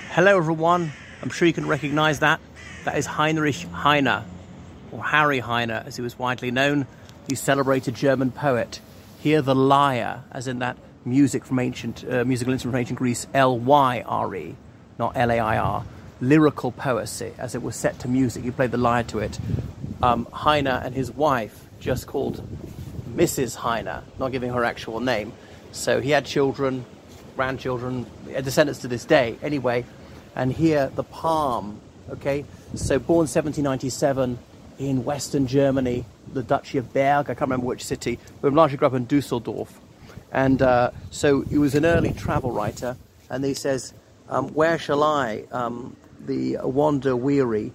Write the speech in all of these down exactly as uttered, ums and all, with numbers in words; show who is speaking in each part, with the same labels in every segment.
Speaker 1: Hello everyone, I'm sure you can recognize that. That is Heinrich Heine, or Harry Heine as he was widely known, the celebrated German poet. Hear the lyre, as in that music from ancient, uh, musical instrument from ancient Greece, L Y R E, not L A I R. Lyrical poesy, as it was set to music. He played the lyre to it. Um, Heine and his wife, just called Missus Heine, not giving her actual name. So he had children, grandchildren, descendants to this day. Anyway, and here the palm, okay? So born seventeen ninety-seven in Western Germany, the Duchy of Berg, I can't remember which city, but largely grew up in Dusseldorf. And uh, so he was an early travel writer, and he says, um, where shall I, um, the wander weary,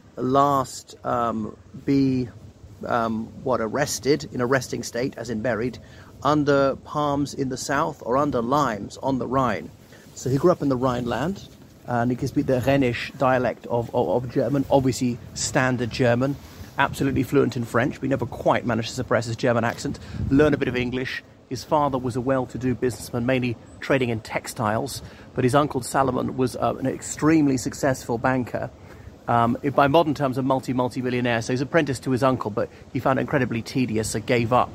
Speaker 1: last um, be, um, what, arrested, in a resting state, as in buried, under palms in the south or under limes on the Rhine. So he grew up in the Rhineland, and he can speak the Rhenish dialect of, of, of German, obviously standard German, absolutely fluent in French, but he never quite managed to suppress his German accent, learn a bit of English. His father was a well-to-do businessman, mainly trading in textiles, but his uncle Salomon was uh, an extremely successful banker. Um, by modern terms, a multi-multi-millionaire. So he's apprenticed to his uncle, but he found it incredibly tedious, so gave up.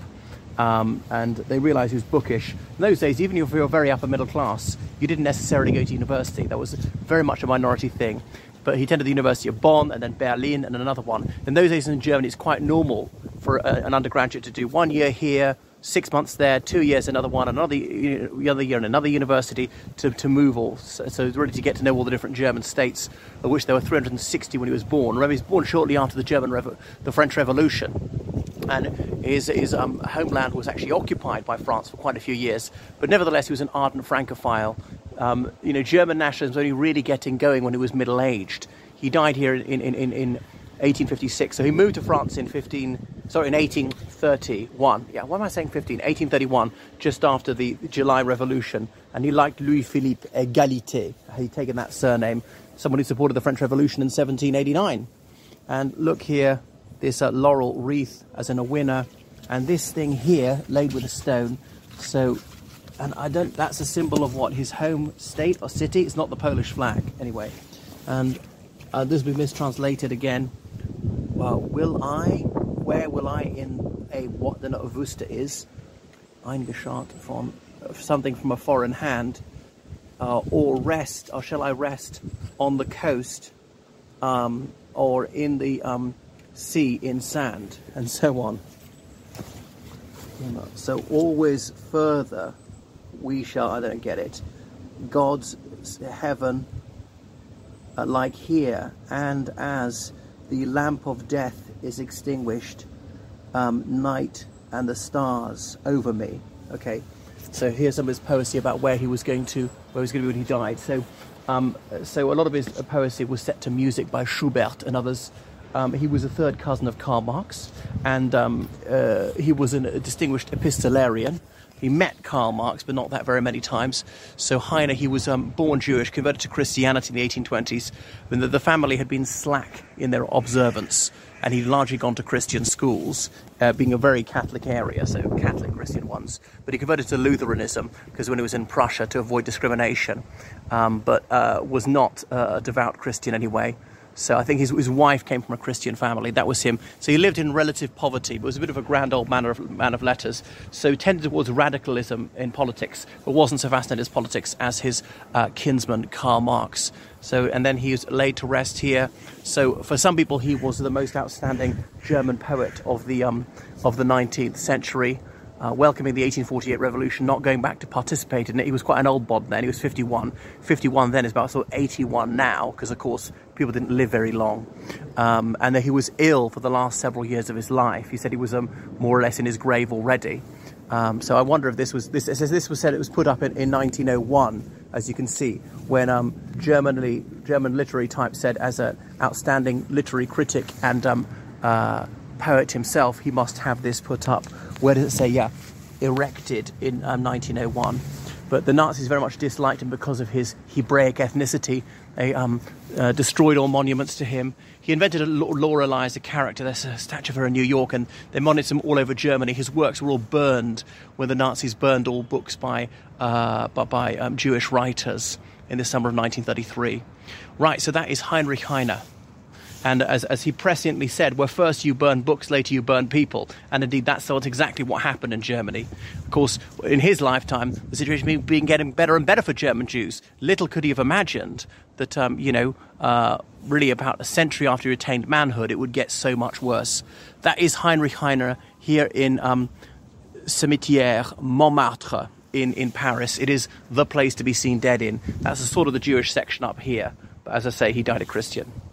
Speaker 1: Um, and they realised he was bookish. In those days, even if you were very upper middle class, you didn't necessarily go to university. That was very much a minority thing. But he attended the University of Bonn and then Berlin and another one. In those days in Germany, it's quite normal for a, an undergraduate to do one year here, six months there, two years another one, another, another year in another university to, to move all. So, so really to get to know all the different German states, of which there were three hundred sixty when he was born. Remember, he was born shortly after the German Revo- the French Revolution. And his, his um, homeland was actually occupied by France for quite a few years. But nevertheless, he was an ardent Francophile. Um, you know, German nationalism was only really getting going when he was middle-aged. He died here in, in, in, in eighteen fifty-six. So he moved to France in fifteen, sorry, in eighteen thirty-one. Yeah, why am I saying fifteen? eighteen thirty-one, just after the July Revolution. And he liked Louis-Philippe Égalité. He'd taken that surname, someone who supported the French Revolution in seventeen eighty-nine. And look here, this uh, laurel wreath as in a winner. And this thing here, laid with a stone. So, and I don't, that's a symbol of what? His home state or city? It's not the Polish flag, anyway. And uh, this will be mistranslated again. Well, will I, where will I in a, what the Wüste is, eingeschaut von, something from a foreign hand, uh, or rest, or shall I rest on the coast, um, or in the um, sea in sand, and so on. You know, so always further we shall, I don't get it, God's heaven, uh, like here, and as the lamp of death is extinguished, um, night and the stars over me. Okay, so here's some of his poesy about where he was going to, where he was going to be when he died. So, um, so a lot of his poesy was set to music by Schubert and others. Um, he was a third cousin of Karl Marx, and um, uh, he was an, a distinguished epistolarian. He met Karl Marx, but not that very many times. So Heine, he was um, born Jewish, converted to Christianity in the eighteen twenties, when the, the family had been slack in their observance, and he'd largely gone to Christian schools, uh, being a very Catholic area, so Catholic Christian ones. But he converted to Lutheranism, because when he was in Prussia, to avoid discrimination, um, but uh, was not uh, a devout Christian anyway. So I think his, his wife came from a Christian family. That was him. So he lived in relative poverty, but was a bit of a grand old man of, man of letters. So tended towards radicalism in politics, but wasn't so fascinated with politics as his uh, kinsman Karl Marx. So, and then he was laid to rest here. So for some people, he was the most outstanding German poet of the um, of the nineteenth century. Uh, welcoming the eighteen forty-eight revolution, not going back to participate in it. He was quite an old bod then. He was fifty-one. fifty-one then is about sort of eighty-one now, because of course people didn't live very long. Um, and that he was ill for the last several years of his life. He said he was um, more or less in his grave already. Um, so I wonder if this was this. It says this was said it was put up in, in nineteen oh one, as you can see, when um, Germanly German literary type said, as an outstanding literary critic and um, uh, poet himself, he must have this put up. Where does it say? Yeah, erected in um, nineteen oh one. but the Nazis very much disliked him because of his Hebraic ethnicity. They um, uh, destroyed all monuments to him. He invented a Laura Elias, a character. There's a statue of her in New York, and they monuments him all over Germany. His works were all burned when the Nazis burned all books by uh, by, by um, Jewish writers in the summer of nineteen thirty-three. Right, so that is Heinrich Heine. And as, as he presciently said, where first you burn books, later you burn people. And indeed, that's exactly what happened in Germany. Of course, in his lifetime, the situation being getting better and better for German Jews. Little could he have imagined that, um, you know, uh, really about a century after he attained manhood, it would get so much worse. That is Heinrich Heine here in um, Cimetière Montmartre in, in Paris. It is the place to be seen dead in. That's a sort of the Jewish section up here. But as I say, he died a Christian.